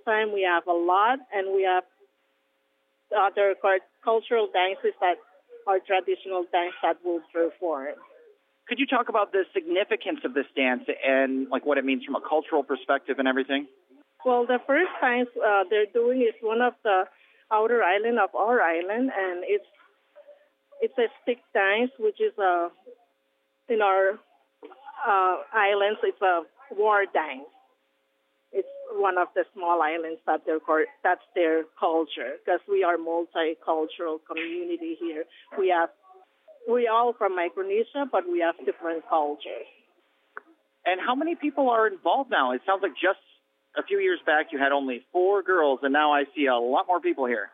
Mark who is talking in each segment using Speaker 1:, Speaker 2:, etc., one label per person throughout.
Speaker 1: time we have a lot, and we have other cultural dances that are traditional dance that will perform.
Speaker 2: Could you talk about the significance of this dance and like what it means from a cultural perspective and everything?
Speaker 1: Well, the first dance they're doing is one of the outer island of our island, and it's a stick dance, which is in our islands. It's a war dance. It's one of the small islands that's their culture, because we are multicultural community here. We all from Micronesia, but we have different cultures.
Speaker 2: And how many people are involved now? It sounds like just a few years back you had only 4 girls, and now I see a lot more people here.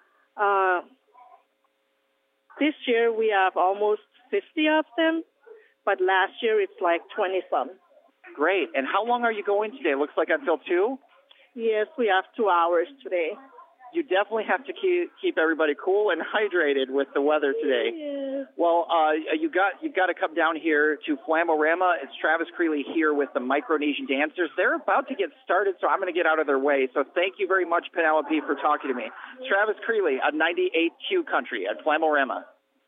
Speaker 1: This year we have almost 50 of them, but last year it's like 20-some.
Speaker 2: Great. And how long are you going today? Looks like until 2?
Speaker 1: Yes, we have 2 hours today.
Speaker 2: You definitely have to keep everybody cool and hydrated with the weather today.
Speaker 1: Yes.
Speaker 2: Well, you've got to come down here to Flamorama. It's Travis Creeley here with the Micronesian dancers. They're about to get started, so I'm going to get out of their way. So thank you very much, Penelope, for talking to me. It's Travis Creeley on 98Q Country at Flamorama.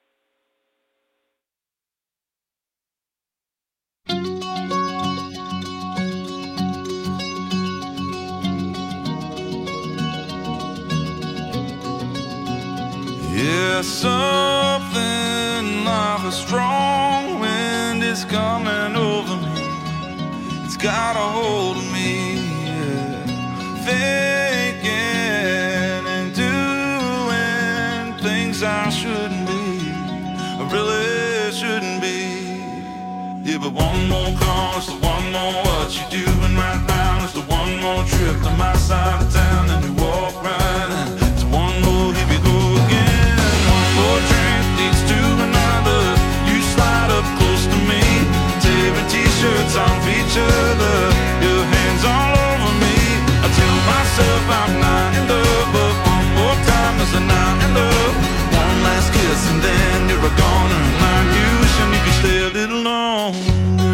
Speaker 3: Yeah, something like a strong wind is coming over me. It's got a hold of me, yeah. Thinking and doing things I shouldn't be, I really shouldn't be. Yeah, but one more call is the one more what you doing right now. It's the one more trip to my side of town, and you walk right in. It's one more, here we go again. Drink leads to another. You slide up close to me, tearing t-shirts off each other, your hands all over me. I tell myself I'm not in love, but one more time is a not in love. One last kiss and then you're a goner, and I'm wishing you could stay a little longer.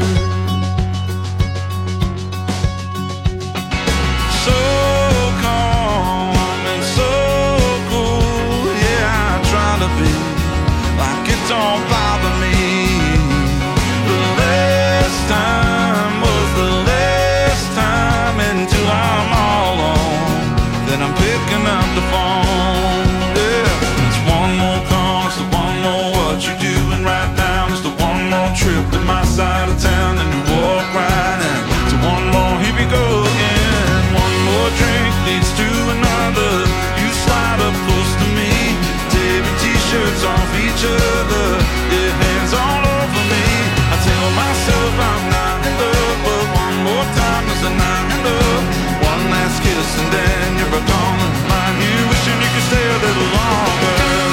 Speaker 3: So calm and so cool, yeah, I try to be like it don't bother me. The last time was the last time, until I'm all alone, then I'm picking up the phone. Yeah, it's one more call, it's the one more what you doing right now. It's the one more trip to my side of town, and you walk right in. It's one more, here we go again. One more drink leads to another. You slide up close to me, tearing t-shirts off each other, your hands all over me. I tell myself I'm not in love, but one more time is a not in love. One last kiss and then you're a goner. Mind you, wishing you could stay a little longer.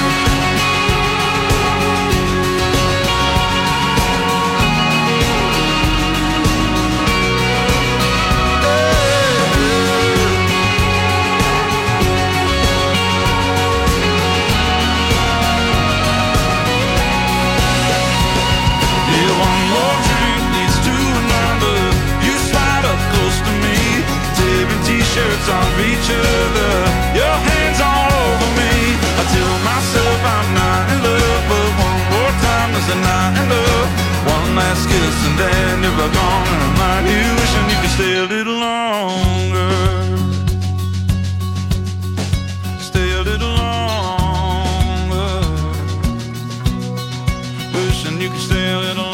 Speaker 3: Shirts off each other, your hands all over me. I tell myself I'm not in love, but one more time is a not in love. One last kiss and then you're gone, and I'm like you, wishing you could stay a little longer. Stay a little longer. Wishing you could stay a little longer.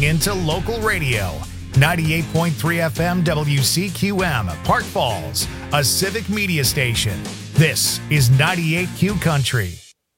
Speaker 4: into local radio. 98.3 FM WCQM, Park Falls, a civic media station. This is 98Q Country.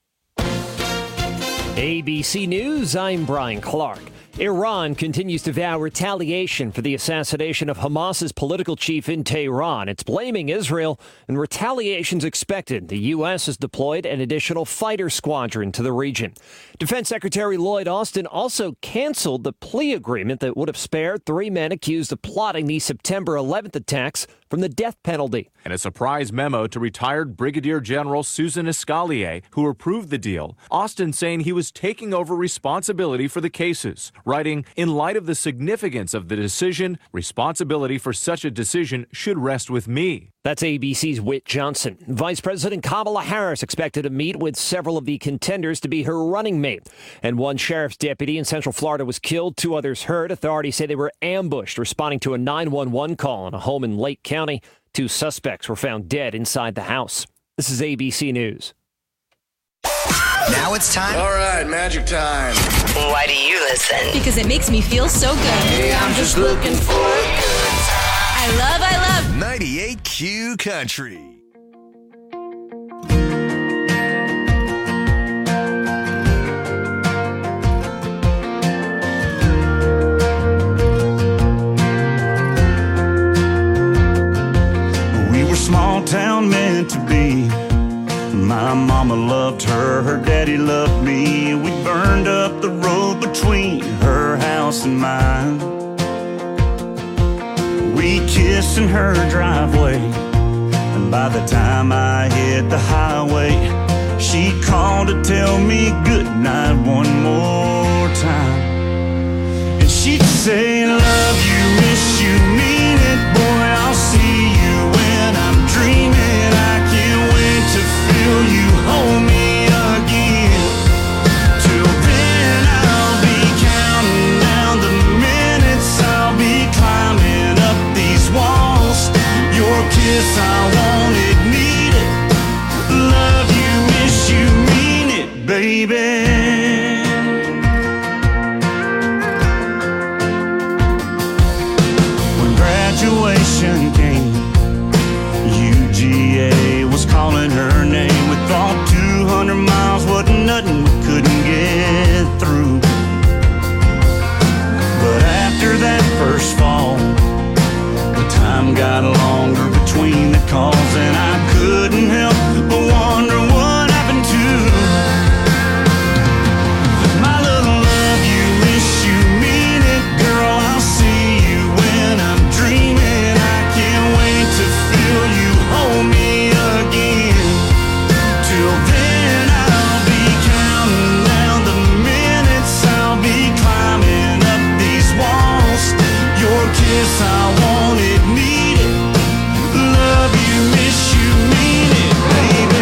Speaker 5: ABC News, I'm Brian Clark. Iran continues to vow retaliation for the assassination of Hamas's political chief in Tehran. It's blaming Israel, and retaliation's expected. The U.S. has deployed an additional fighter squadron to the region. Defense Secretary Lloyd Austin also canceled the plea agreement that would have spared 3 men accused of plotting the September 11th attacks from the death penalty.
Speaker 6: And a surprise memo to retired Brigadier General Susan Escalier, who approved the deal. Austin saying he was taking over responsibility for the cases, writing, "In light of the significance of the decision, responsibility for such a decision should rest with me."
Speaker 5: That's ABC's Whit Johnson. Vice President Kamala Harris expected to meet with several of the contenders to be her running mate. And one sheriff's deputy in Central Florida was killed, 2 others hurt. Authorities say they were ambushed responding to a 911 call in a home in Lake County. 2 suspects were found dead inside the house. This is ABC News.
Speaker 7: Now it's time.
Speaker 8: All right, magic time.
Speaker 7: Why do you listen?
Speaker 9: Because it makes me feel so good.
Speaker 8: Hey, I'm just looking for a good time.
Speaker 9: I love
Speaker 7: 98Q Country.
Speaker 10: We were small town meant to be. My mama loved her, her daddy loved me. We burned up the road between her house and mine. We kissed in her driveway, and by the time I hit the highway, she called to tell me goodnight one more time. And she'd say, love you, miss you, mean it, boy, I'll see you when I'm dreaming. I can't wait to feel you hold me again. Till then I'll be counting down the minutes, I'll be climbing up these walls. Your kiss, I want it, need it. Love you, miss you, mean it, baby. When graduation came, UGA was calling her name. We thought 200 miles wasn't nothing, we couldn't get through. But after that first fall, the time got longer between the calls, and I couldn't help but wonder what happened to my little love you, miss you, mean it, girl, I'll see you when I'm dreaming. I can't wait to feel you hold me again. Till then I'll be counting down the minutes, I'll be climbing up these walls. Your kiss, I want it, need it. Love you, miss you, mean it, baby.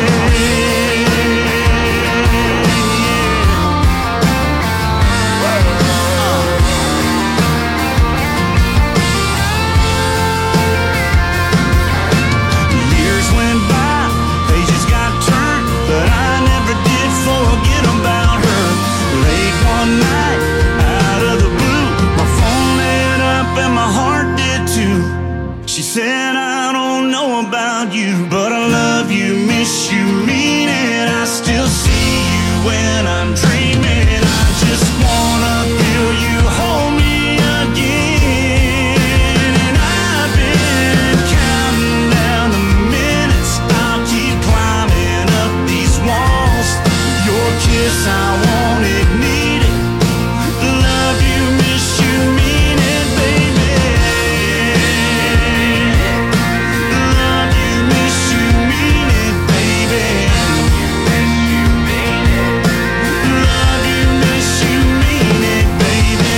Speaker 10: Years went by, pages got turned, but I never did forget about her. Late one night, out of the blue, my phone lit up and my heart did too. She said, I don't know about you, but I love you, miss you, mean it. I still see you when I'm dreaming. I just wanna feel you hold me again. And I've been counting down the minutes, I'll keep climbing up these walls. Your kiss, I want it, need it. Love you, miss you, mean it, baby. Love you, miss you, mean it, baby. Love you, miss you, mean it, baby.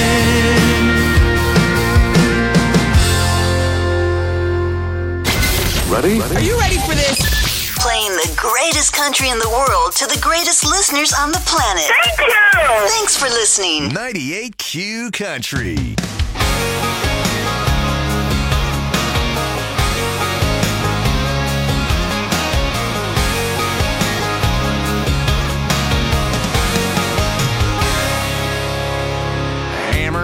Speaker 8: Ready?
Speaker 9: Are you ready for this?
Speaker 7: Playing the greatest country in the world to the greatest listeners on the planet.
Speaker 9: Thank you!
Speaker 7: Thanks for listening.
Speaker 11: 98Q Country.
Speaker 3: Hammer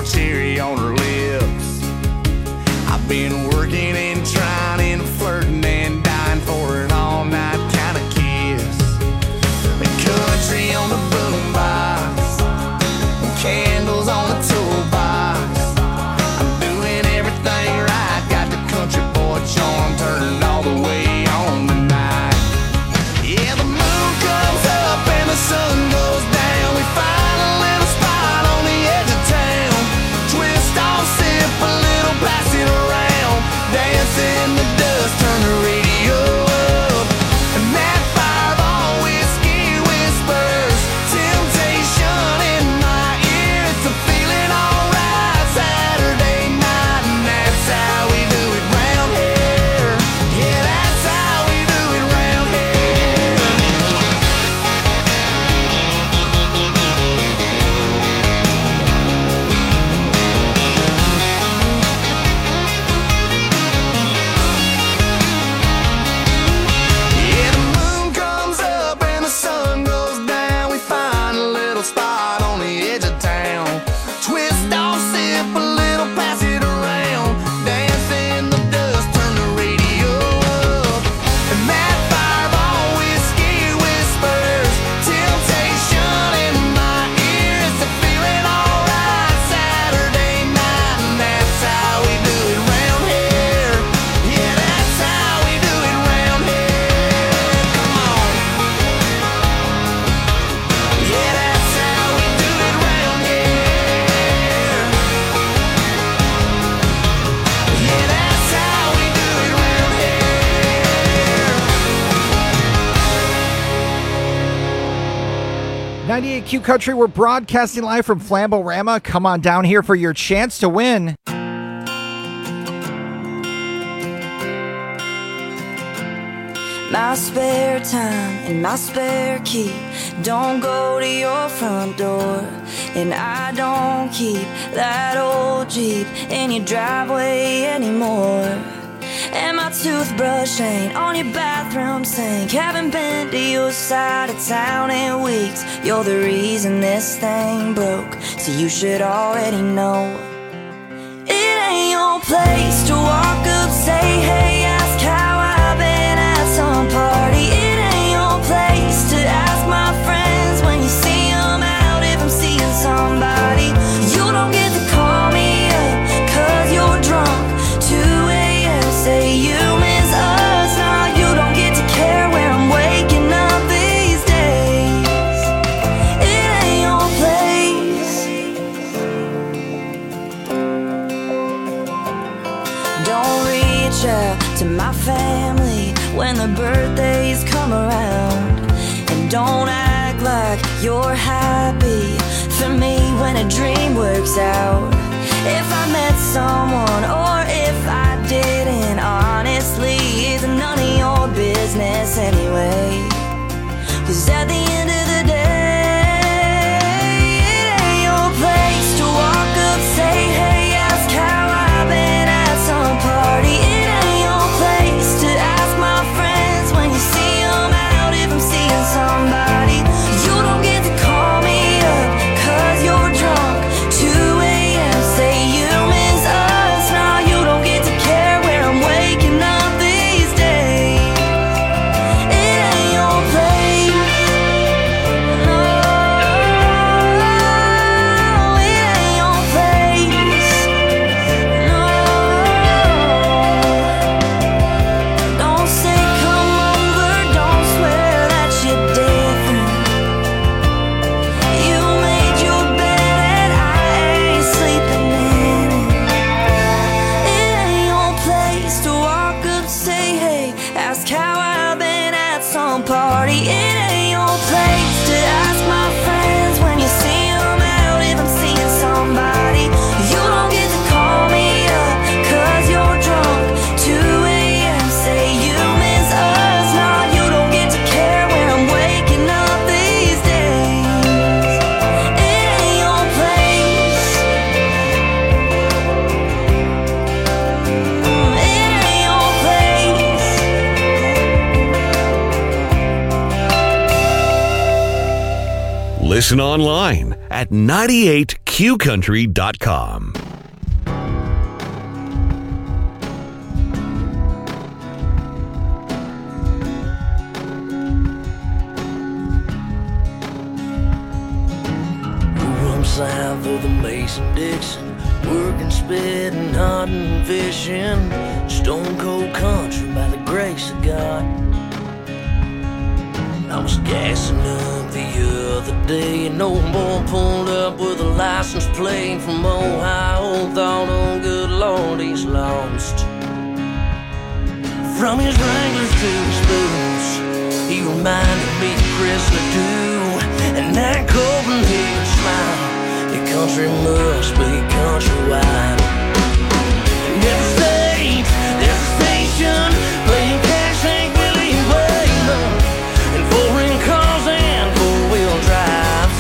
Speaker 8: sour cherry on her lips. I've been working and trying and flirting and dying for an all-night kind of kiss. The country on the boombox, candles on the toolbox. I'm doing everything right, got the country boy charm turned all the way on tonight. Yeah, the moon comes up and the sun goes down. We find a little spot on the edge of town. Twist off, sip a little, pass it around. Dance in the dust, turn the radio up. And that fireball whiskey whispers temptation in my ear. It's a feeling alright Saturday night, and that's how we do it round here. Yeah, that's how we do it round here. Yeah, the moon comes up and the sun goes down. We find a little spot on the edge of town. Twist off, sip a little, pass it around. Dance in the dust, turn the radio up. And that fireball whiskey whispers temptation in my ear. It's a feeling alright Saturday night, and that's how we do it round here. Yeah, that's how we do it round here. Come on. Yeah, that's how we do it round here. Yeah, that's how we do it round here.
Speaker 12: 98Q Country, we're broadcasting live from Flamborama. Come on down here for your chance to win.
Speaker 13: My spare time and my spare key don't go to your front door. And I don't keep that old Jeep in your driveway anymore. And my toothbrush ain't on your bathroom sink. Haven't been to your side of town in weeks. You're the reason this thing broke, so you should already know. It ain't your place to walk up, say hey, ask how I've been at some party. It ain't your place to ask my friends when you see them out if I'm seeing somebody. You don't get to call me up 'cause you're drunk. 2 a.m. say you miss us. Nah, you don't get to care where I'm waking up these days. It ain't your place. Don't reach out to my family when the birthdays come around. And don't act like you're happy for me when a dream works out. If I met someone or if I didn't, honestly, it's none of your business anyway. 'Cause at the end of the day, it ain't your place to walk up, say hey, ask how I've been at some party. It ain't your place to ask my friends when you see them out if I'm seeing somebody. You don't get to call me up 'cause you're drunk. 2 a.m. say you miss us. Nah, you don't get to care where I'm waking up these days. It ain't your place. No, it ain't your place. No, don't say come over, don't swear that you're different. You made your bed and I ain't sleeping in it. It ain't your place to walk up, say hey, ask how I've been at some party. It ain't your place to ask my friends when you see them out if I'm seeing somebody. You don't get to call me up 'cause you're drunk. 2 a.m. say you miss us. Nah, you don't get to care where I'm waking up these days. It ain't your place. It ain't your place.
Speaker 11: Listen online at 98Q 98QCountry.com.
Speaker 14: South of the Mason-Dixon, working, spitting, hunting, fishing, stone cold country by the grace of God. I was gassing up the other day, and old boy pulled up with a license plate from Ohio. Thought, oh good Lord, he's lost. From his Wranglers to his boots, he reminded me of Chrysler too, and that Copenhagen smile. The country must be countrywide. In every state, there's a station playing cash, Hank Willie and Waylon, and foreign cars and four-wheel drives.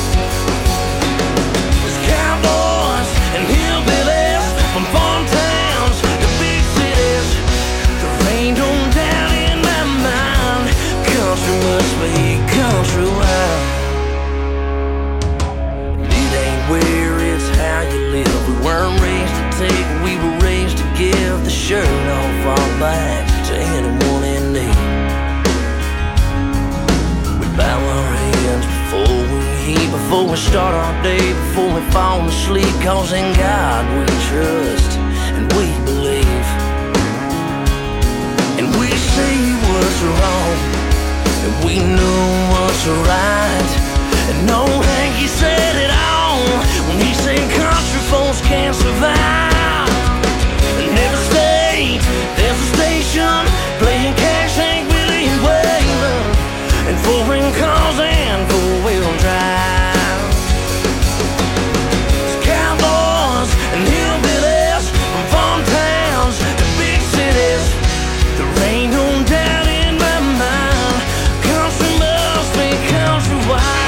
Speaker 14: There's cowboys and hillbillies from farm towns to big cities. There ain't no doubt in my mind, country must be countrywide. Where it's how you live. We weren't raised to take, we were raised to give the shirt off our backs to anyone in need. We bow our heads before we eat, before we start our day, before we fall asleep, cause in God we trust and we believe. And we say what's wrong, and we know what's right. And no Hanky said it all when he said country folks can't survive. In every state, there's a station playing cash, Hank Willie and Waylon, and foreign cars and four-wheel drive. There's cowboys and hillbillies from farm towns to big cities. There ain't no doubt in my mind, country must be countrywide.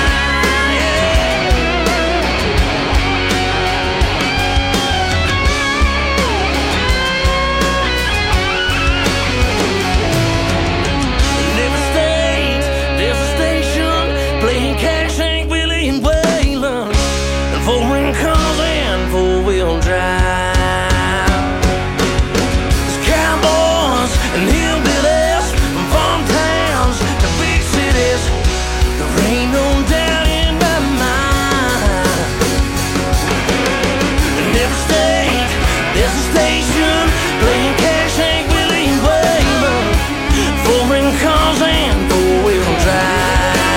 Speaker 14: Foreign cars and four-wheel drive. There's cowboys and hillbillies from farm towns to big cities. There ain't no doubt in my mind. In every state, there's a station playing cash, Hank Willie and Waylon, foreign cars and four-wheel drive.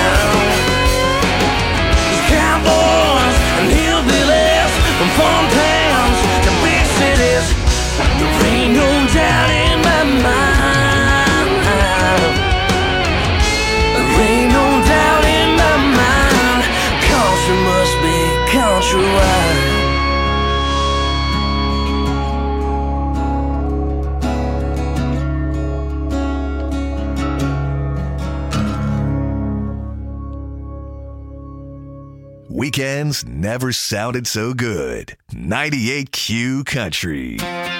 Speaker 14: From farm towns to big cities, there ain't no doubt in my mind. There ain't no doubt in my mind, country must be countrywide.
Speaker 11: Weekends never sounded so good. 98Q Country.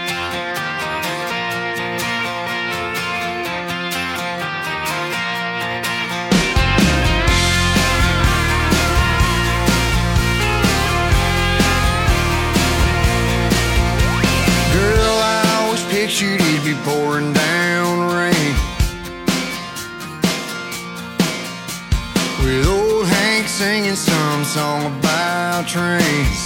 Speaker 8: Girl, I always pictured it'd be pouring down rain, with old Hank singing some song about trains.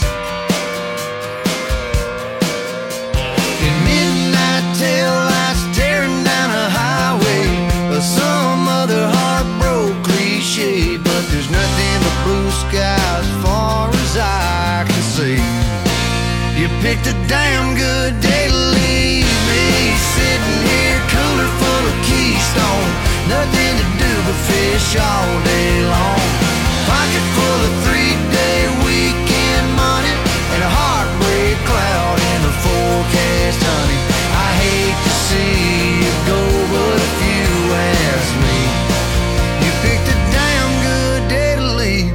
Speaker 8: And midnight tail lights tearing down a highway, or some other heartbroken cliche. But there's nothing but blue skies as far as I can see. You picked a damn good day to leave me, sitting here cooler full of Keystone, nothing to do but fish all day long. Pocket full of 3-day weekend money and a heartbreak cloud in the forecast, honey. I hate to see you go, but if you ask me, you picked a damn good day to leave.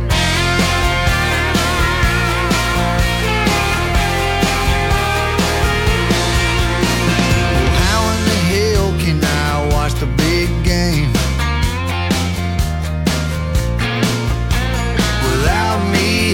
Speaker 8: Well, how in the hell can I watch the big game without me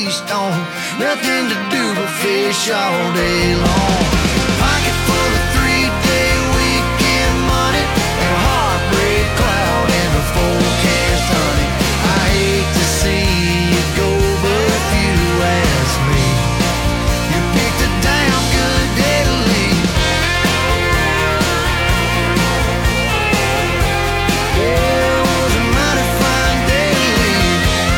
Speaker 8: Keystone. Nothing to do but fish all day long. Pocket full of 3-day weekend money and a heartbreak cloud in the forecast, honey. I hate to see you go, but if you ask me, you picked a damn good day to leave. Yeah, it was a mighty fine day to leave.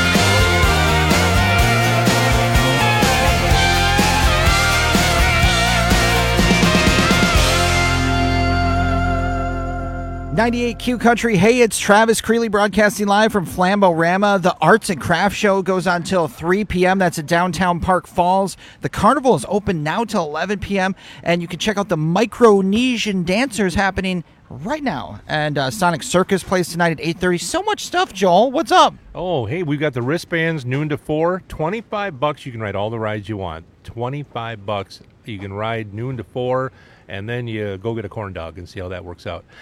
Speaker 12: 98Q Country. Hey, it's Travis Creeley broadcasting live from Flambo-Rama. The Arts and Crafts Show goes on till 3 p.m. That's at downtown Park Falls. The carnival is open now till 11 p.m. And you can check out the Micronesian dancers happening right now. And Sonic Circus plays tonight at 8:30. So much stuff, Joel. What's up?
Speaker 15: Oh, hey, we've got the wristbands noon to 4. $25. You can ride all the rides you want. $25. You can ride noon to 4. And then you go get a corn dog and see how that works out.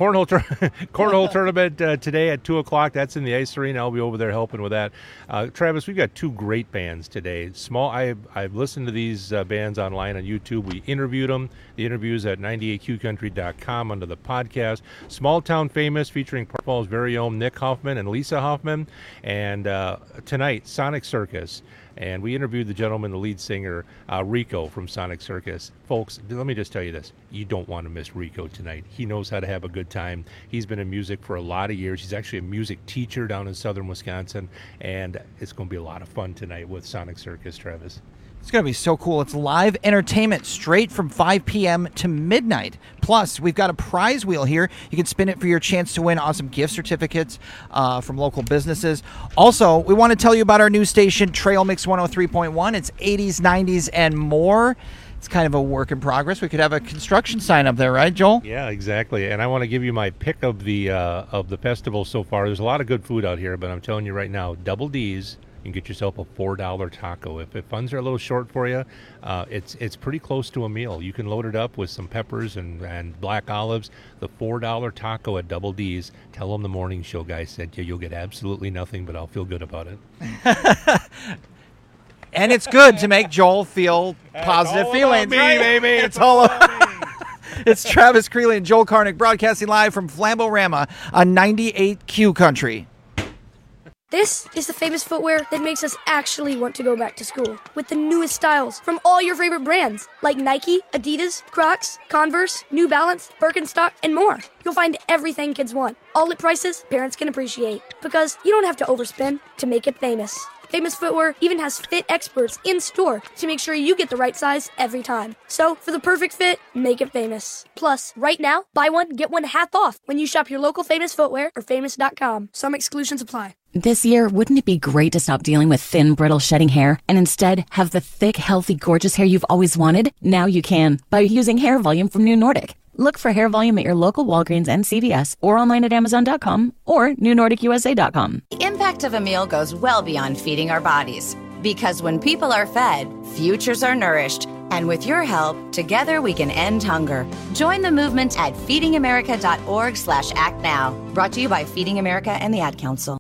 Speaker 15: Cornhole tournament today at 2 o'clock. That's in the ice arena. I'll be over there helping with that. Travis, we've got two great bands today. I've listened to these bands online on YouTube. We interviewed them. The interviews at 98qcountry.com under the podcast. Small Town Famous featuring Park Falls' very own Nick Hoffman and Lisa Hoffman. And tonight, Sonic Circus. And we interviewed the gentleman, the lead singer, Rico from Sonic Circus. Folks, let me just tell you this. You don't want to miss Rico tonight. He knows how to have a good time. He's been in music for a lot of years. He's actually a music teacher down in southern Wisconsin. And it's going to be a lot of fun tonight with Sonic Circus, Travis.
Speaker 12: It's going to be so cool. It's live entertainment straight from 5 p.m. to midnight. Plus, we've got a prize wheel here. You can spin it for your chance to win awesome gift certificates from local businesses. Also, we want to tell you about our new station, Trail Mix 103.1. It's 80s, 90s, and more. It's kind of a work in progress. We could have a construction sign up there, right, Joel?
Speaker 15: Yeah, exactly. And I want to give you my pick of the festival so far. There's a lot of good food out here, but I'm telling you right now, Double D's. You can get yourself a $4 taco. If funds are a little short for you, it's pretty close to a meal. You can load it up with some peppers and black olives. The $4 taco at Double D's. Tell them the morning show guy sent you. You'll get absolutely nothing, but I'll feel good about it.
Speaker 12: And it's good to make Joel feel positive feelings.
Speaker 15: Me, baby.
Speaker 12: It's all about me. It's Travis Creeley and Joel Karnick broadcasting live from Flambo-Rama on 98Q Country.
Speaker 16: This is the famous footwear that makes us actually want to go back to school. With the newest styles from all your favorite brands, like Nike, Adidas, Crocs, Converse, New Balance, Birkenstock, and more. You'll find everything kids want, all at prices parents can appreciate. Because you don't have to overspend to make it famous. Famous Footwear even has fit experts in store to make sure you get the right size every time. So, for the perfect fit, make it famous. Plus, right now, buy one, get one half off when you shop your local Famous Footwear or famous.com. Some exclusions apply.
Speaker 17: This year, wouldn't it be great to stop dealing with thin, brittle, shedding hair and instead have the thick, healthy, gorgeous hair you've always wanted? Now you can by using Hair Volume from New Nordic. Look for Hair Volume at your local Walgreens and CVS or online at Amazon.com or NewNordicUSA.com.
Speaker 18: The impact of a meal goes well beyond feeding our bodies. Because when people are fed, futures are nourished. And with your help, together we can end hunger. Join the movement at feedingamerica.org/actnow. Brought to you by Feeding America and the Ad Council.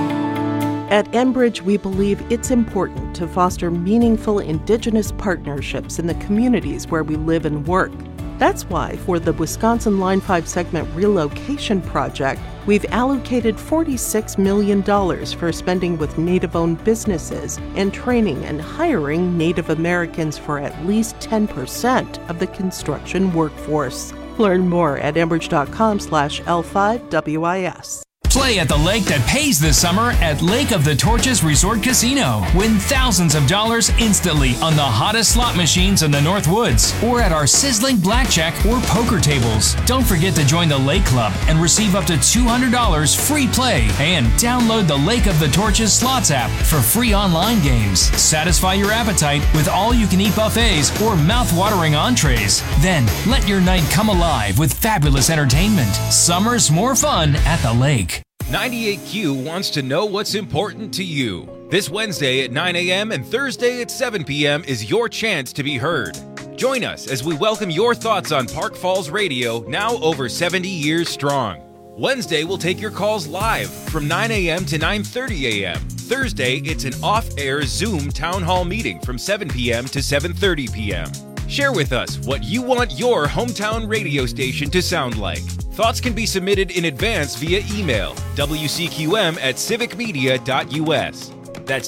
Speaker 19: At Enbridge, we believe it's important to foster meaningful Indigenous partnerships in the communities where we live and work. That's why, for the Wisconsin Line 5 segment relocation project, we've allocated $46 million for spending with Native-owned businesses and training and hiring Native Americans for at least 10% of the construction workforce. Learn more at enbridge.com/L5WIS.
Speaker 20: Play at the lake that pays this summer at Lake of the Torches Resort Casino. Win thousands of dollars instantly on the hottest slot machines in the North Woods or at our sizzling blackjack or poker tables. Don't forget to join the Lake Club and receive up to $200 free play and download the Lake of the Torches Slots app for free online games. Satisfy your appetite with all-you-can-eat buffets or mouth-watering entrees. Then let your night come alive with fabulous entertainment. Summer's more fun at the lake.
Speaker 21: 98Q wants to know what's important to you. This Wednesday at 9 a.m. and Thursday at 7 p.m. is your chance to be heard. Join us as we welcome your thoughts on Park Falls Radio, now over 70 years strong. Wednesday, we'll take your calls live from 9 a.m. to 9:30 a.m. Thursday, it's an off-air Zoom town hall meeting from 7 p.m. to 7:30 p.m. Share with us what you want your hometown radio station to sound like. Thoughts can be submitted in advance via email, wcqm@civicmedia.us. That's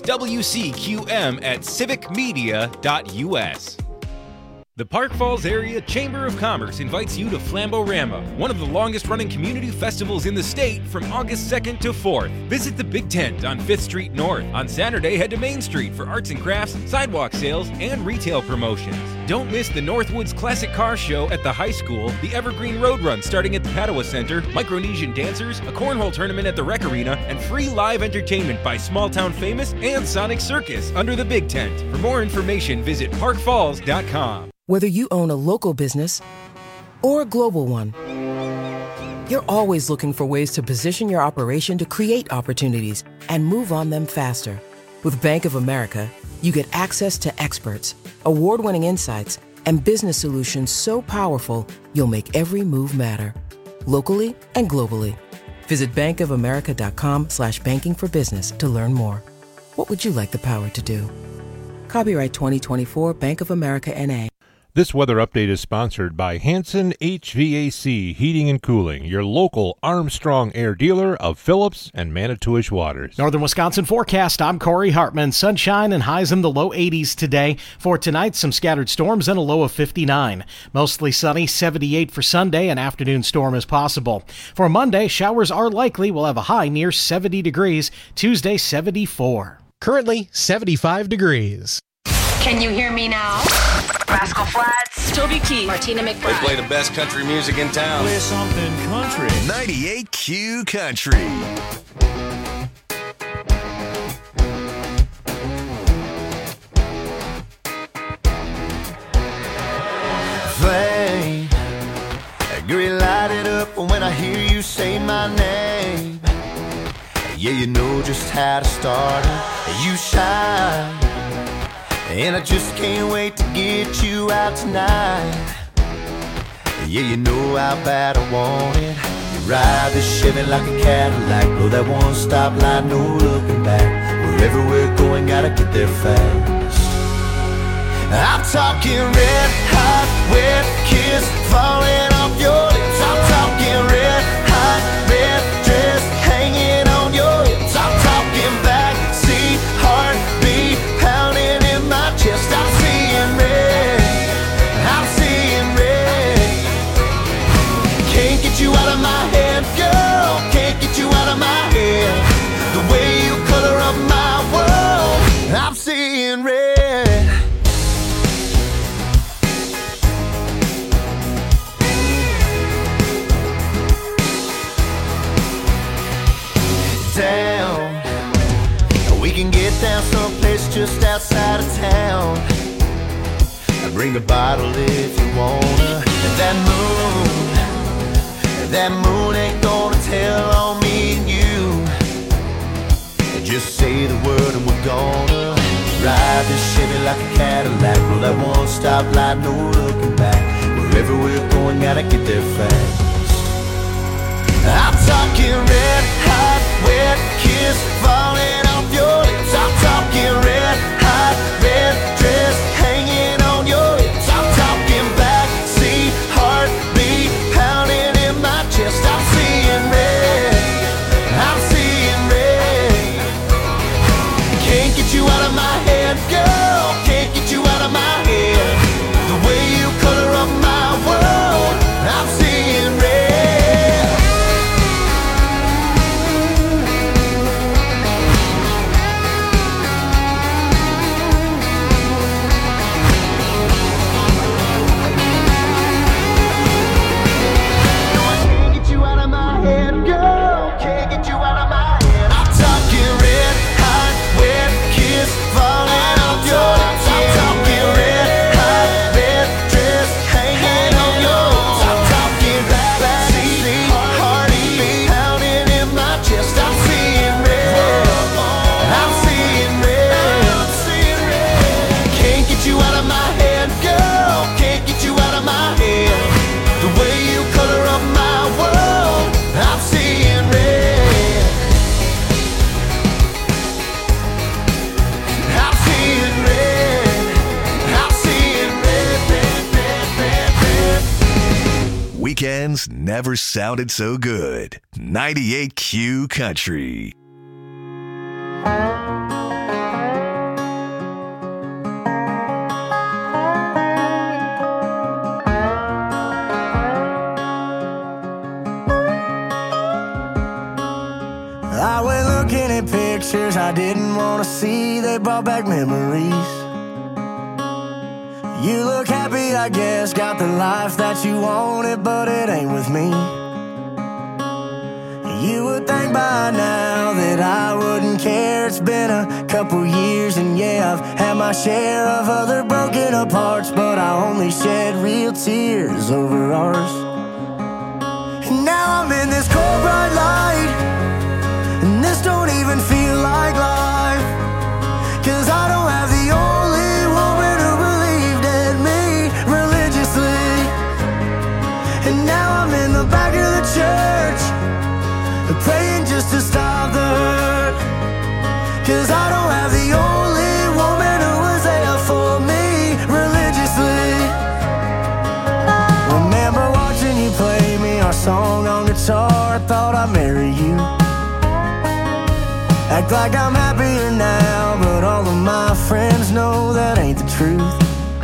Speaker 21: wcqm@civicmedia.us. The Park Falls Area Chamber of Commerce invites you to Flambo-Rama, one of the longest-running community festivals in the state, from August 2nd to 4th. Visit the Big Tent on 5th Street North. On Saturday, head to Main Street for arts and crafts, sidewalk sales, and retail promotions. Don't miss the Northwoods Classic Car Show at the high school, the Evergreen Road Run starting at the Padua Center, Micronesian dancers, a cornhole tournament at the Rec Arena, and free live entertainment by Small Town Famous and Sonic Circus under the Big Tent. For more information, visit parkfalls.com.
Speaker 1: Whether you own a local business or a global one, you're always looking for ways to position your operation to create opportunities and move on them faster. With Bank of America, you get access to experts, award-winning insights, and business solutions so powerful, you'll make every move matter, locally and globally. Visit bankofamerica.com/banking for business to learn more. What would you like the power to do? Copyright 2024 Bank of America N.A.
Speaker 15: This weather update is sponsored by Hanson HVAC Heating and Cooling, your local Armstrong Air dealer of Phillips and Manitowish Waters.
Speaker 22: Northern Wisconsin forecast. I'm Corey Hartman. Sunshine and highs in the low 80s today. For tonight, some scattered storms and a low of 59. Mostly sunny, 78 for Sunday. An afternoon storm is possible. For Monday, showers are likely. We'll have a high near 70 degrees. Tuesday, 74.
Speaker 23: Currently, 75 degrees.
Speaker 24: Can you hear me now? Rascal Flatts, Toby Keith, Martina McBride.
Speaker 25: They play the best country music in town.
Speaker 11: Play something country. 98Q Country.
Speaker 8: Flame, green light it up when I hear you say my name. Yeah, you know just how to start it. You shine. And I just can't wait to get you out tonight. Yeah, you know how bad I want it. You ride the Chevy like a Cadillac, blow that one stop light, no looking back. Wherever we're going, gotta get there fast. I'm talking red hot, wet kiss falling off your lips. I'm talking red hot, red dress hanging on your hips. I'm talking backseat heartbeat pounding in my chest. I'm seeing red, I'm seeing red. Can't get you out of my head, girl. Can't get you out of my head. The way you color up my world, I'm seeing red. Down, we can get down someplace just outside of town. Bring a bottle if you wanna. That moon ain't gonna tell on me and you. Just say the word and we're gonna ride this Chevy like a Cadillac, blow that one stop light, no looking back. Wherever we're going, gotta get there fast. I'm talking red hot, wet kiss falling off your lips. I'm talking red hot, red dress hanging on your hips. I'm talking backseat heartbeat pounding in my chest. I'm seeing red, I'm seeing red. Can't get you out of my head, girl. Can't get you out of my head. The way you color up my world, I'm seeing red. Falling off your
Speaker 11: Weekends never sounded so good. 98Q Country.
Speaker 8: I went looking at pictures I didn't want to see. They brought back memories. You look happy, I guess, got the life that you wanted, but it ain't with me. You would think by now that I wouldn't care. It's been a couple years and yeah, I've had my share of other broken apart, but I only shed real tears over ours. And now I'm in this cold bright light, and this don't even feel like life, 'cause I don't have the only woman who believed in me religiously. And now I'm in the back of the church, praying just to stop the hurt, 'cause I don't have the only woman who was there for me religiously. Remember watching you play me our song on guitar, I thought I'd marry you. Act like I'm happier now, but all of my friends know that ain't the truth.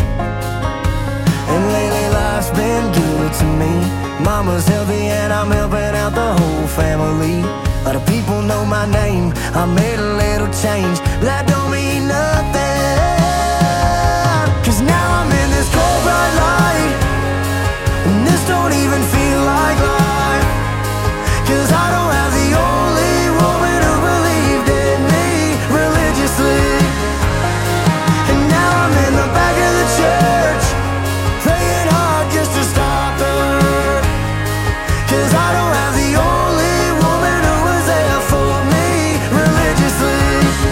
Speaker 8: And lately life's been good to me. Mama's healthy and I'm helping out the whole family. A lot of people know my name, I made a little change, but that don't mean nothing, 'cause now I'm in this cold bright light, and this don't even feel like life, 'cause I don't have the only woman who believed in me religiously. And now I'm in the back of the church, praying hard just to stop the hurt, 'cause I don't have the only woman who was there for me religiously.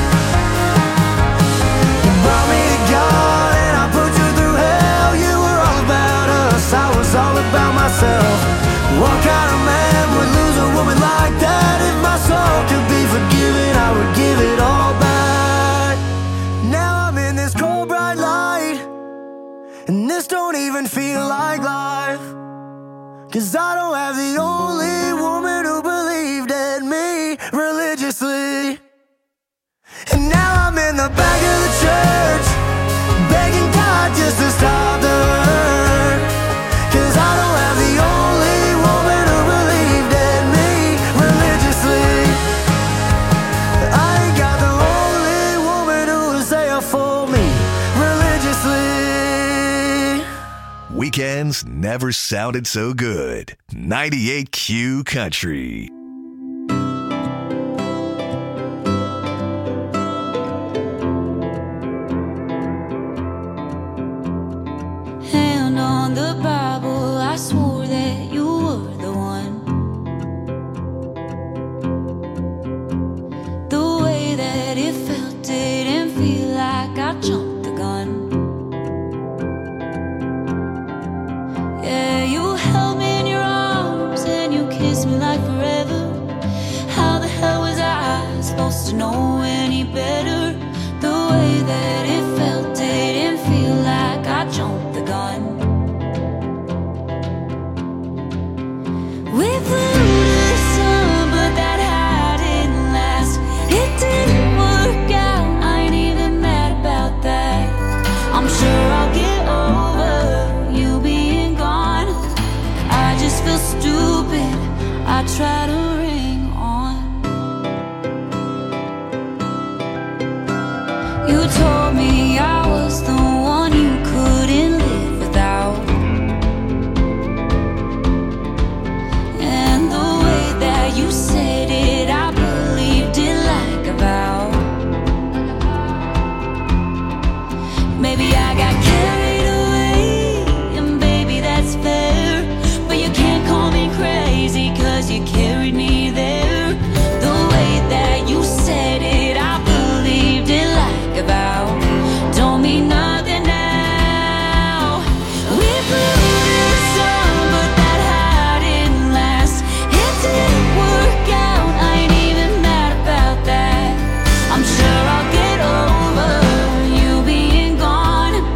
Speaker 8: You brought me to God and I put you through hell. You were all about us, I was all about myself. What kind of man would lose a woman like that? If my soul could be forgiven, I would give it all back. Now I'm in this cold bright light, and this don't even feel like life, 'cause I don't have the only woman who believed in me religiously. And now I'm in the back of the church, begging God just to stop the hurt, 'cause I don't have the only woman who believed in me religiously. I ain't got the only woman who was there for me religiously.
Speaker 11: Weekends never sounded so good. 98Q Country.
Speaker 13: Hand on the Bible, I swore that you were the one. The way that it felt didn't feel like I jumped the gun. Yeah, you held me in your arms and you kissed me like forever. How the hell was I supposed to know any better? The way that it felt didn't feel like I jumped the gun. We flew to the sun, but that high didn't last. It didn't work out, I ain't even mad about that. I'm sure I'll get over you being gone. I just feel stupid, I try to ring on. You told me I was the one you couldn't live without. And the way that you said it, I believed it like a vow. Maybe I got carried away, and baby that's fair, but you can't call me crazy, 'cause you carried me there. The way that you said it, I believed it like a vow. Don't mean nothing now. We flew to the sun, but that high didn't last. It didn't work out, I ain't even mad about that. I'm sure I'll get over you being gone.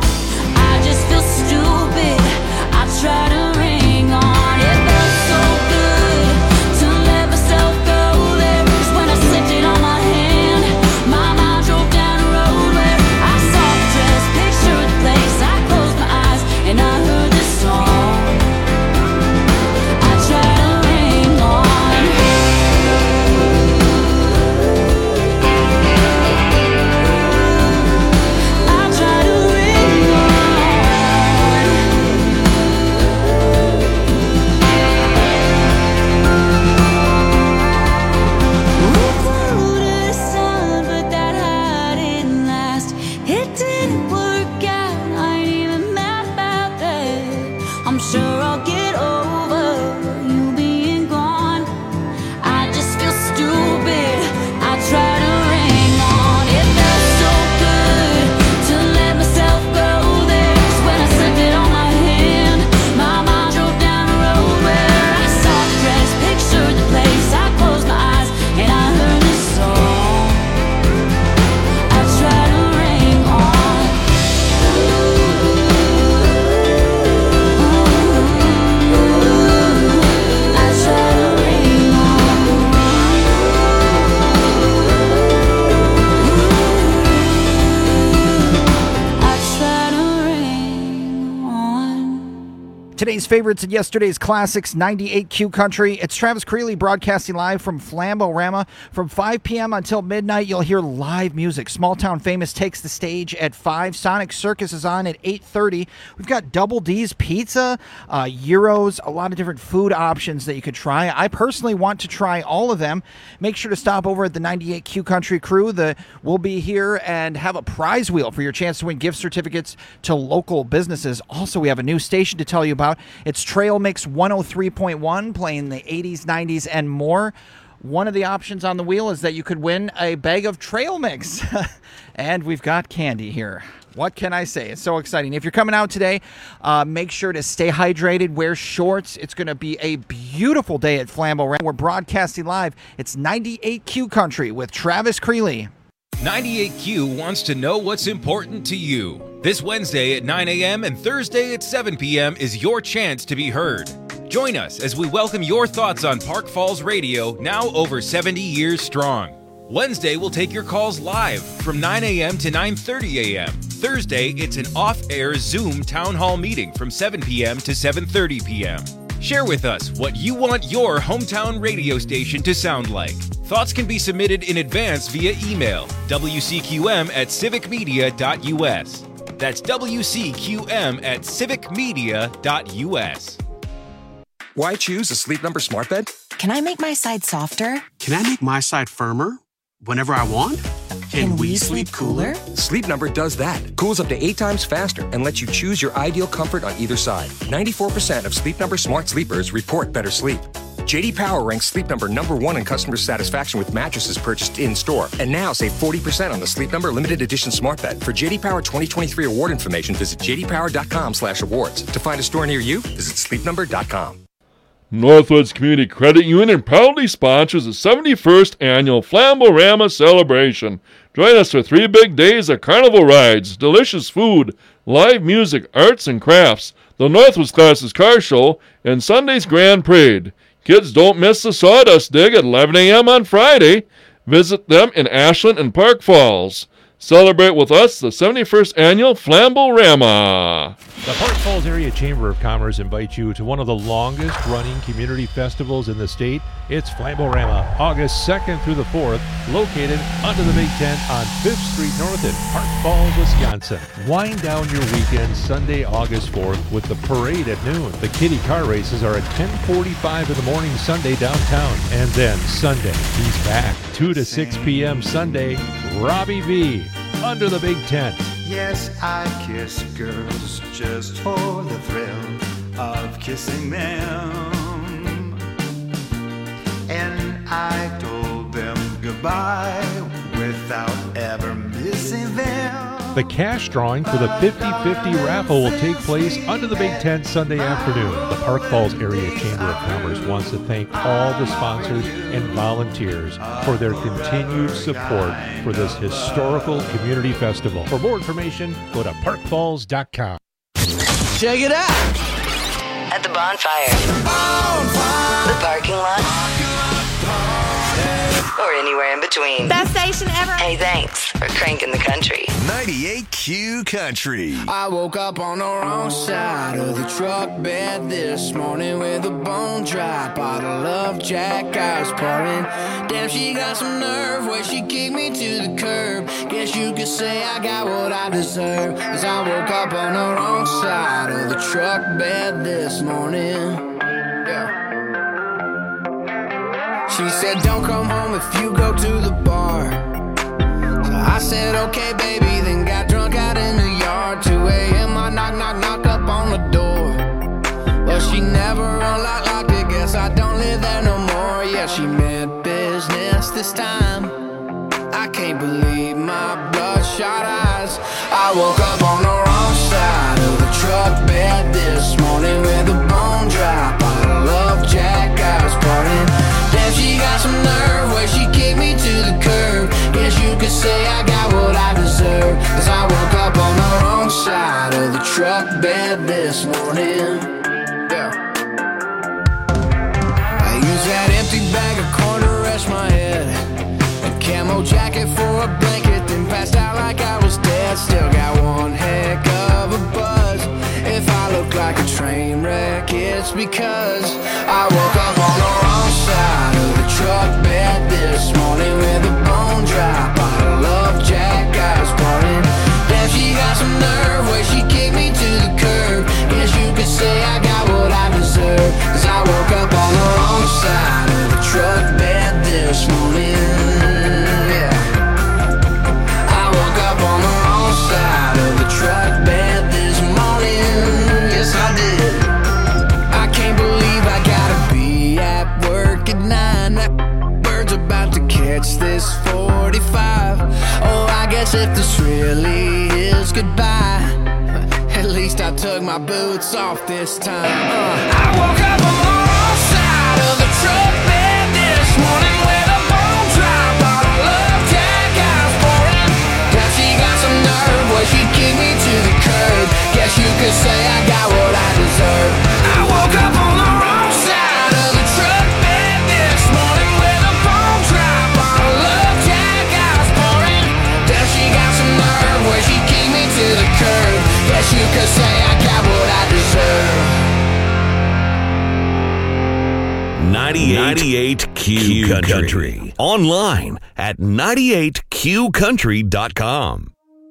Speaker 12: Today's favorites and yesterday's classics, 98Q Country. It's Travis Creeley broadcasting live from Flambo-Rama. From 5 p.m. until midnight, you'll hear live music. Small Town Famous takes the stage at 5. Sonic Circus is on at 8:30. We've got Double D's Pizza, gyros, a lot of different food options that you could try. I personally want to try all of them. Make sure to stop over at the 98Q Country crew. We'll be here and have a prize wheel for your chance to win gift certificates to local businesses. Also, we have a new station to tell you about. It's Trail Mix 103.1, playing the 80s, 90s, and more. One of the options on the wheel is that you could win a bag of Trail Mix. And we've got candy here. What can I say? It's so exciting. If you're coming out today, make sure to stay hydrated, wear shorts. It's going to be a beautiful day at Flambo-Rama. We're broadcasting live. It's 98Q Country with Travis Creeley.
Speaker 21: 98Q wants to know what's important to you. This Wednesday at 9 a.m. and Thursday at 7 p.m. is your chance to be heard. Join us as we welcome your thoughts on Park Falls Radio, now over 70 years strong. Wednesday, we'll take your calls live from 9 a.m. to 9:30 a.m. Thursday, it's an off-air Zoom town hall meeting from 7 p.m. to 7:30 p.m. Share with us what you want your hometown radio station to sound like. Thoughts can be submitted in advance via email, wcqm@civicmedia.us. That's wcqm@civicmedia.us.
Speaker 2: Why choose a Sleep Number smart bed?
Speaker 4: Can I make my side softer?
Speaker 5: Can I make my side firmer whenever I want?
Speaker 4: Can we sleep cooler?
Speaker 2: Sleep Number does that. Cools up to 8 times faster and lets you choose your ideal comfort on either side. 94% of Sleep Number smart sleepers report better sleep. J.D. Power ranks Sleep Number #1 in customer satisfaction with mattresses purchased in-store. And now save 40% on the Sleep Number Limited Edition Smart Bed. For J.D. Power 2023 award information, visit jdpower.com/awards. To find a store near you, visit sleepnumber.com.
Speaker 6: Northwoods Community Credit Union proudly sponsors the 71st Annual Flambo-Rama Celebration. Join us for 3 big days of carnival rides, delicious food, live music, arts and crafts, the Northwoods Classes Car Show, and Sunday's Grand Parade. Kids, don't miss the Sawdust Dig at 11 a.m. on Friday. Visit them in Ashland and Park Falls. Celebrate with us the 71st Annual Flambo-Rama.
Speaker 15: The Park Falls Area Chamber of Commerce invites you to one of the longest-running community festivals in the state. It's Flambo-Rama, August 2nd through the 4th, located under the Big Tent on 5th Street North in Park Falls, Wisconsin. Wind down your weekend Sunday, August 4th with the parade at noon. The kiddie car races are at 10:45 in the morning Sunday downtown. And then Sunday, he's back. 2 to 6 p.m. Sunday, Robbie V. under the Big Tent.
Speaker 10: Yes, I kiss girls just for the thrill of kissing them. And I told them goodbye without ever missing them.
Speaker 15: The cash drawing for the 50-50 raffle will take place under the Big Tent Sunday afternoon. The Park Falls Area Chamber of Commerce wants to thank all the sponsors and volunteers for their continued support for this historical community festival. For more information, go to parkfalls.com.
Speaker 24: Check it out!
Speaker 7: At the bonfire, the parking lot, or anywhere in between.
Speaker 24: Best station ever.
Speaker 7: Hey, thanks for cranking the country.
Speaker 11: 98Q Country.
Speaker 8: I woke up on the wrong side of the truck bed this morning with a bone dry bottle of Jack I was pouring. Damn, she got some nerve where she kicked me to the curb. Guess you could say I got what I deserve, 'cause I woke up on the wrong side of the truck bed this morning. Yeah. She said, don't come home if you go to the bar. So I said, okay, baby, then got drunk out in the yard. 2 a.m. I knock up on the door. But she never unlocked it, guess I don't live there no more. Yeah, she meant business this time. I can't believe my bloodshot eyes. I woke up on the wrong side of the truck bed this morning with a bone dry bottle of Jack I was pouring. Damn, she got some nerve where she kicked me to the curb. Guess you could say I got what I deserve, 'cause I woke up on the wrong side of the truck bed this morning. Yeah. I used that empty bag of corn to rest my head, a camo jacket for a blanket, then passed out like I was dead. Still got one heck of a buzz. If I look like a train wreck, it's because I woke up on the wrong side of the truck bed this morning with a bone dry bottle of Jack Eyes pouring. Damn, she got some nerve where she kicked me to the curb. Guess you could say I got what I deserve, 'cause I woke up on the wrong side of the truck bed this morning. Yeah, I woke up on the wrong side of the truck bed this morning. Yes, I did. I can't believe I gotta be at work at 9. That bird's about to catch this 45. Oh, I guess if this really is goodbye, at least I took my boots off this time. I woke up on the wrong side of the truck bed this morning with a bone dry bottle of Jack Eyes pouring. Now she got some nerve where she kicked me to the curb. Guess you could say I got what I deserve. I woke up on the wrong side of the truck bed this morning with a bone dry bottle of Jack Eyes pouring. Now she got some nerve where she kicked me to the curb. Guess you could say I got what I deserve.
Speaker 11: 98 Q Country. Online at 98qcountry.com.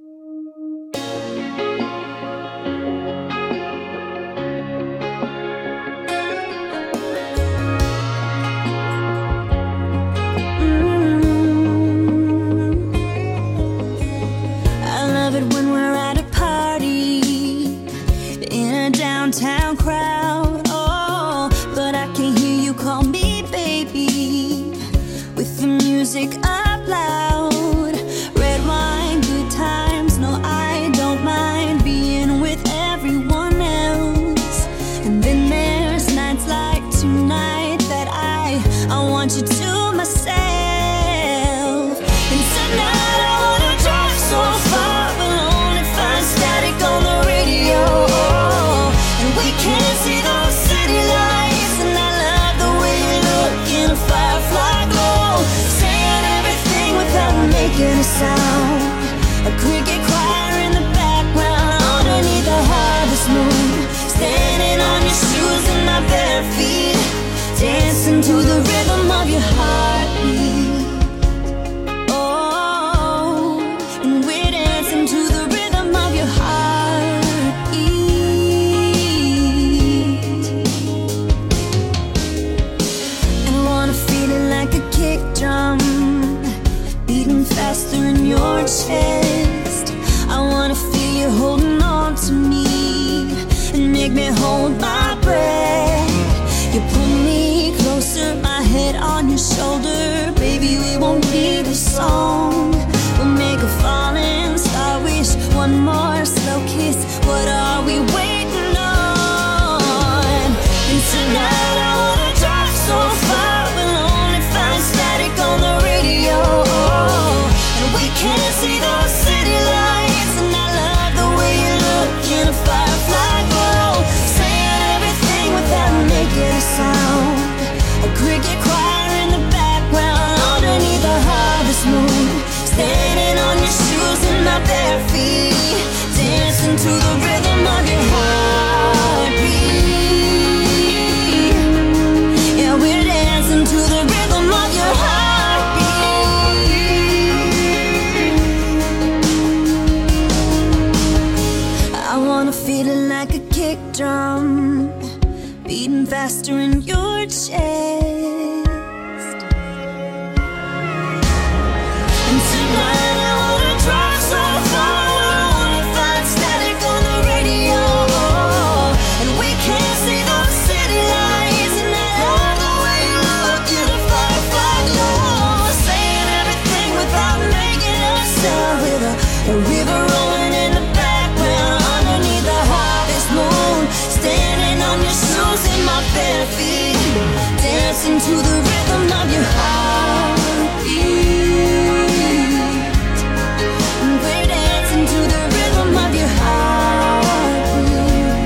Speaker 13: I love it when we're at a party in a downtown crowd. Oh, but I can hear you call me baby with the music up loud. Red wine, good times. No, I don't mind being with everyone else. And then there's nights like tonight that I want you to myself. And tonight I wanna drive so far, but only find static on the radio. And we can't see those city lights. And I love the way you look in a firefly glow, saying everything without making a sound. A cricket choir in the background underneath the harvest moon, standing on your shoes and my bare feet, dancing to the rhythm of your heartbeat. Oh, and we're dancing to the rhythm of your heartbeat. And I wanna feel it like a kick drum, beating faster in your chest. I wanna feel you holding on to me and make me hold my breath. You pull me closer, my head on your shoulder. Baby, we won't need a song. We'll make a falling star wish, one more slow kiss. What are we waiting on? And tonight I wanna drive so far, but only find static on the radio. And we can't see those city lights. And I love the way you look in a firefly glow, saying everything without making a sound. A cricket choir in the background underneath the harvest moon, standing on your shoes and my bare feet, dancing to the rhythm of your heartbeat. Yeah, we're dancing to the rhythm of your heartbeat. I wanna feel it like a kick drum, beating faster in your chest. And tonight I wanna drive so far, I wanna find static on the radio. And we can't see those city lights. And I love the way you look in a firefly glow, saying everything without making a sound. With a river rolling in the background underneath the harvest moon, standing on your shoes in my bare feet, dancing to the rhythm of your heartbeat. And we're dancing to the rhythm of your heartbeat.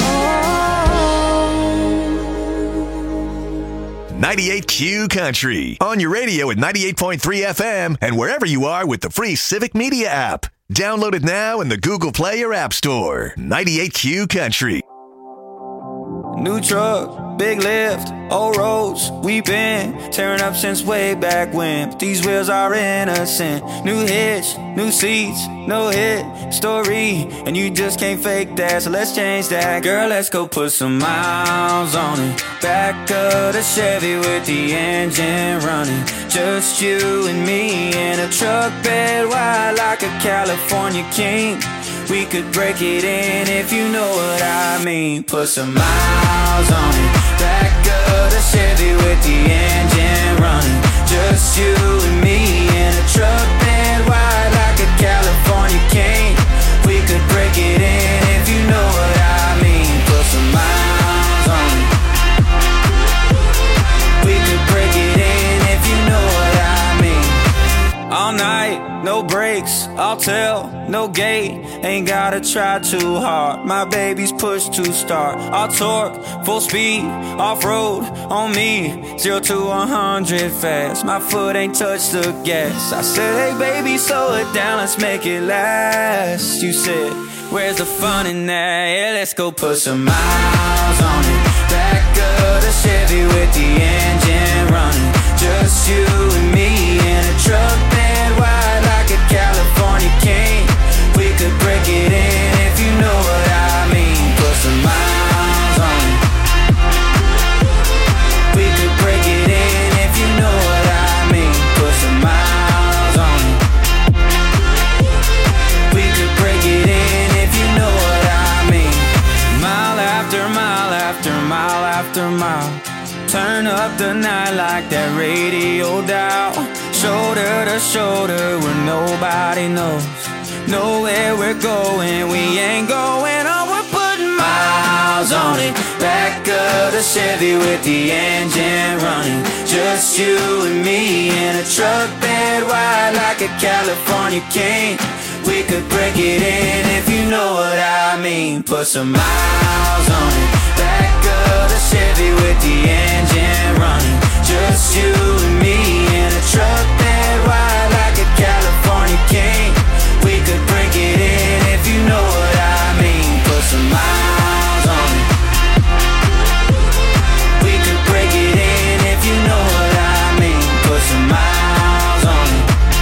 Speaker 13: Oh.
Speaker 11: 98Q Country. On your radio at 98.3 FM and wherever you are with the free Civic Media app. Download it now in the Google Play or App Store. 98Q Country.
Speaker 3: New truck, big lift, old roads, we been tearing up since way back when. But these wheels are innocent. New hitch, new seats, no hit story, and you just can't fake that, so let's change that. Girl, let's go put some miles on it. Back of the Chevy with the engine running. Just you and me in a truck bed wide like a California king. We could break it in if you know what I mean. Put some miles on it. Back of the Chevy with the engine running. Just you and me in a truck bed wide like a California king. We could break it in if you know what I mean. Put some miles on it. We could break it in if you know what I mean. All night, no brakes, I'll tell, no gate. Ain't gotta try too hard, my baby's push to start. I'll torque, full speed, off-road on me. 0 to 100 fast, my foot ain't touched the gas. I said, hey baby, slow it down, let's make it last. You said, where's the fun in that? Yeah, let's go put some miles on it. Back of the Chevy with the engine running. Just you and me in a truck bed wide like a California king. We could break it in if you know what I mean. Put some miles on it. We could break it in if you know what I mean. Put some miles on it. We could break it in if you know what I mean. Mile after mile after mile after mile. Turn up the night like that radio dial. Shoulder to shoulder where nobody knows. Know where we're going, we ain't going on. We're putting miles on it. Back of the Chevy with the engine running. Just you and me in a truck bed wide like a California king. We could break it in if you know what I mean. Put some miles on it. Back of the Chevy with the engine running. Just you and me in a truck bed wide like a California king. We could break it in if you know what I mean. Put some miles on it. We could break it in if you know what I mean. Put some miles on it.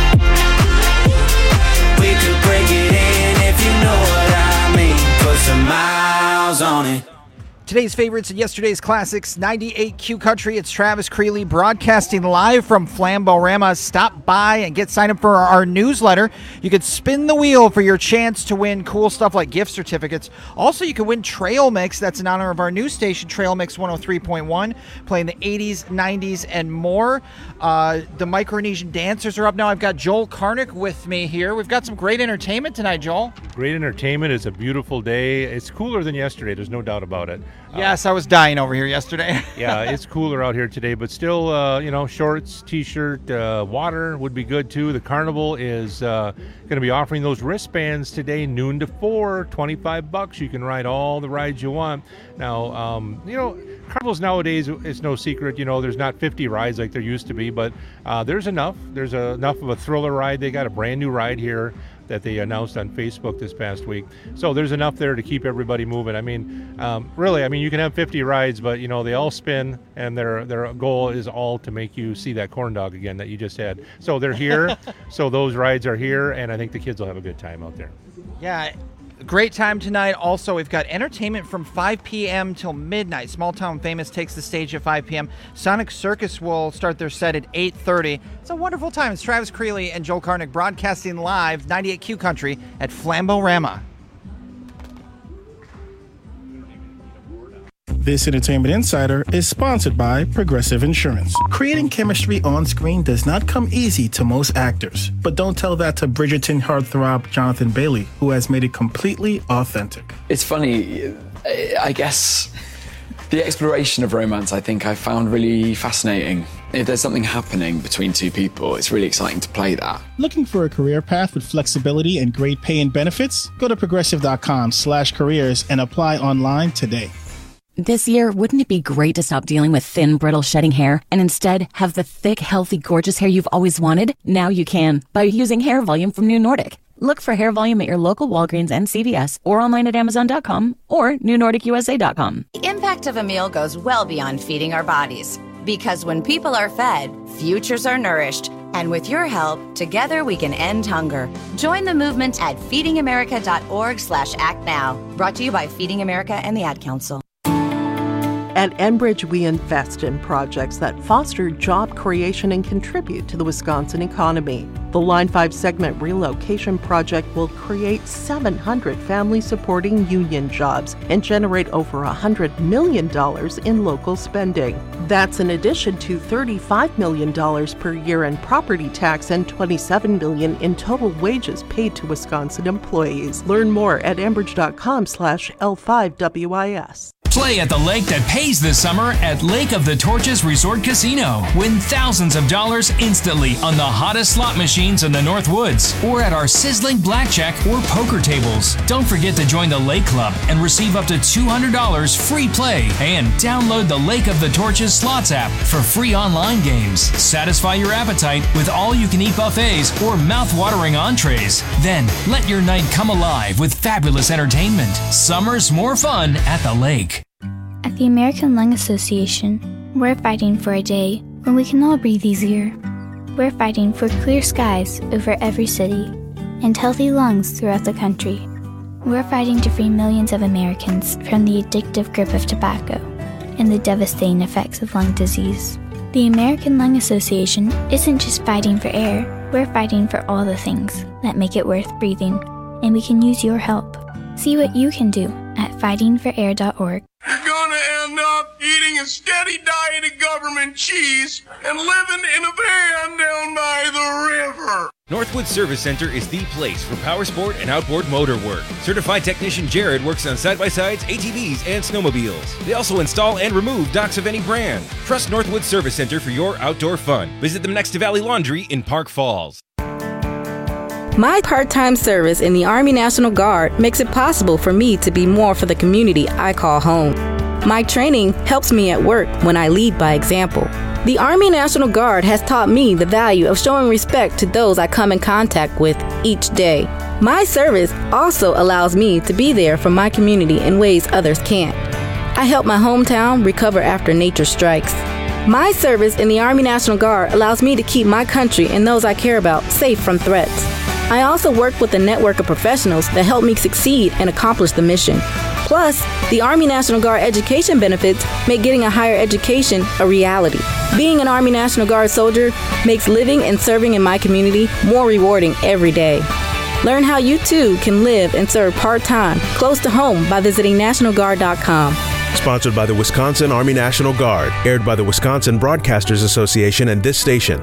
Speaker 3: We could break it in if you know what I mean. Put some miles on it.
Speaker 12: Today's favorites and yesterday's classics, 98Q Country. It's Travis Creeley broadcasting live from Flamborama. Stop by and get signed up for our newsletter. You could spin the wheel for your chance to win cool stuff like gift certificates. Also, you can win Trail Mix. That's in honor of our new station, Trail Mix 103.1, playing the 80s, 90s, and more. The Micronesian dancers are up now. I've got Joel Karnick with me here. We've got some great entertainment tonight, Joel.
Speaker 15: Great entertainment. It's a beautiful day. It's cooler than yesterday. There's no doubt about it.
Speaker 12: Yes, I was dying over here yesterday.
Speaker 15: Yeah, it's cooler out here today, but still, shorts, T-shirt, water would be good too. The Carnival is going to be offering those wristbands today, noon to 4, $25. You can ride all the rides you want. Now, Carnivals nowadays, it's no secret, there's not 50 rides like there used to be, but there's enough. There's enough of a thriller ride. They got a brand new ride here that they announced on Facebook this past week. So there's enough there to keep everybody moving. I mean, you can have 50 rides, but, they all spin, and their goal is all to make you see that corn dog again that you just had. So they're here. So those rides are here, and I think the kids will have a good time out there.
Speaker 12: Yeah, great time tonight. Also, we've got entertainment from 5 p.m. till midnight. Small Town Famous takes the stage at 5 p.m. Sonic Circus will start their set at 8:30. It's a wonderful time. It's Travis Creeley and Joel Karnick broadcasting live, 98Q Country at Flamborama.
Speaker 9: This Entertainment Insider is sponsored by Progressive Insurance. Creating chemistry on screen does not come easy to most actors, but don't tell that to Bridgerton heartthrob Jonathan Bailey, who has made it completely authentic.
Speaker 14: It's funny, I guess the exploration of romance I think I found really fascinating. If there's something happening between two people, it's really exciting to play that.
Speaker 9: Looking for a career path with flexibility and great pay and benefits? Go to progressive.com/careers and apply online today.
Speaker 16: This year, wouldn't it be great to stop dealing with thin, brittle, shedding hair and instead have the thick, healthy, gorgeous hair you've always wanted? Now you can by using Hair Volume from New Nordic. Look for hair volume at your local Walgreens and CVS or online at Amazon.com or NewNordicUSA.com.
Speaker 1: The impact of a meal goes well beyond feeding our bodies. Because when people are fed, futures are nourished. And with your help, together we can end hunger. Join the movement at feedingamerica.org/act now. Brought to you by Feeding America and the Ad Council.
Speaker 17: At Enbridge, we invest in projects that foster job creation and contribute to the Wisconsin economy. The Line 5 segment relocation project will create 700 family-supporting union jobs and generate over $100 million in local spending. That's in addition to $35 million per year in property tax and $27 million in total wages paid to Wisconsin employees. Learn more at enbridge.com/L5WIS.
Speaker 18: Play at the lake that pays this summer at Lake of the Torches Resort Casino. Win thousands of dollars instantly on the hottest slot machines in the North Woods or at our sizzling blackjack or poker tables. Don't forget to join the Lake Club and receive up to $200 free play and download the Lake of the Torches Slots app for free online games. Satisfy your appetite with all-you-can-eat buffets or mouth-watering entrees. Then let your night come alive with fabulous entertainment. Summer's more fun at the lake.
Speaker 19: At the American Lung Association, we're fighting for a day when we can all breathe easier. We're fighting for clear skies over every city and healthy lungs throughout the country. We're fighting to free millions of Americans from the addictive grip of tobacco and the devastating effects of lung disease. The American Lung Association isn't just fighting for air, we're fighting for all the things that make it worth breathing, and we can use your help. See what you can do at fightingforair.org.
Speaker 20: You're gonna end up eating a steady diet of government cheese and living in a van down by the river.
Speaker 21: Northwood Service Center is the place for power sport and outboard motor work. Certified technician Jared works on side-by-sides, ATVs, and snowmobiles. They also install and remove docks of any brand. Trust Northwood Service Center for your outdoor fun. Visit them next to Valley Laundry in Park Falls.
Speaker 26: My part-time service in the Army National Guard makes it possible for me to be more for the community I call home. My training helps me at work when I lead by example. The Army National Guard has taught me the value of showing respect to those I come in contact with each day. My service also allows me to be there for my community in ways others can't. I help my hometown recover after nature strikes. My service in the Army National Guard allows me to keep my country and those I care about safe from threats. I also work with a network of professionals that help me succeed and accomplish the mission. Plus, the Army National Guard education benefits make getting a higher education a reality. Being an Army National Guard soldier makes living and serving in my community more rewarding every day. Learn how you too can live and serve part-time close to home by visiting NationalGuard.com.
Speaker 27: Sponsored by the Wisconsin Army National Guard. Aired by the Wisconsin Broadcasters Association and this station.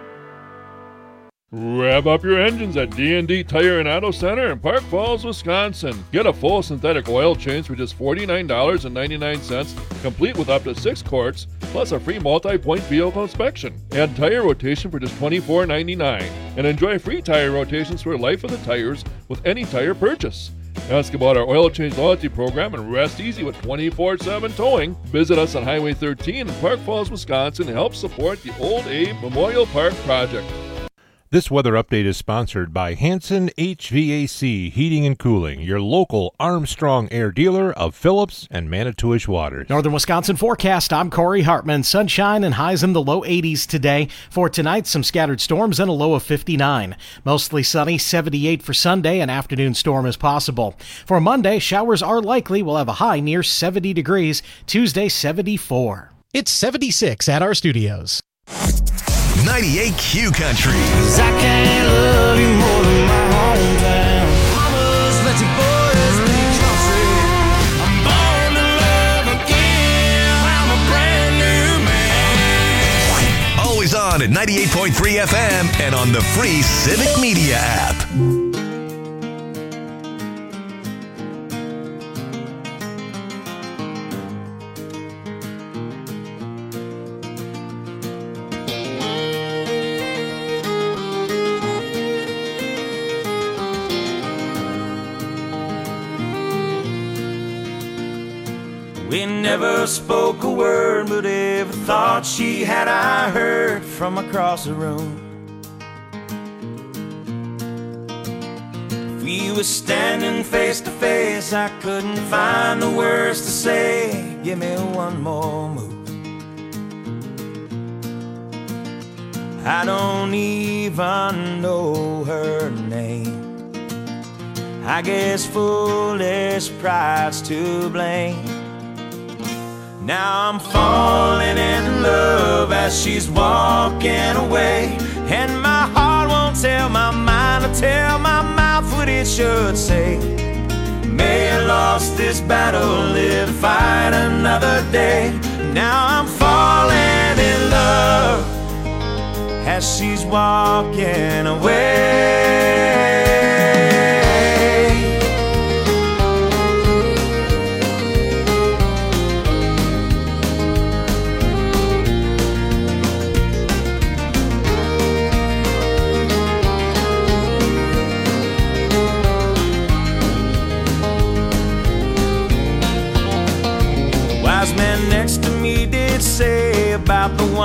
Speaker 6: Rev up your engines at D&D Tire and Auto Center in Park Falls, Wisconsin. Get a full synthetic oil change for just $49.99, complete with up to 6 quarts, plus a free multi-point vehicle inspection. Add tire rotation for just $24.99, and enjoy free tire rotations for life of the tires with any tire purchase. Ask about our oil change loyalty program and rest easy with 24/7 towing. Visit us on Highway 13 in Park Falls, Wisconsin to help support the Old Abe Memorial Park project.
Speaker 15: This weather update is sponsored by Hanson HVAC Heating and Cooling, your local Armstrong Air dealer of Phillips and Manitowish waters.
Speaker 22: Northern Wisconsin forecast. I'm Corey Hartman. Sunshine and highs in the low 80s today. For tonight, some scattered storms and a low of 59. Mostly sunny, 78 for Sunday. An afternoon storm is possible. For Monday, showers are likely. We'll have a high near 70 degrees. Tuesday, 74.
Speaker 23: It's 76 at our studios.
Speaker 11: 98 Q Country.
Speaker 3: I can't love you more than my hometown. Mama's let you boys leave country. I'm born to love again. I'm a brand new man.
Speaker 11: Always on at 98.3 FM and on the free Civic Media app.
Speaker 3: We never spoke a word, but every thought she had I heard from across the room. We were standing face to face, I couldn't find the words to say. Give me one more move. I don't even know her name. I guess foolish pride's to blame. Now I'm falling in love as she's walking away, and my heart won't tell my mind or tell my mouth what it should say. May I lost this battle, live to fight another day. Now I'm falling in love as she's walking away. Wise man next to me did say about the one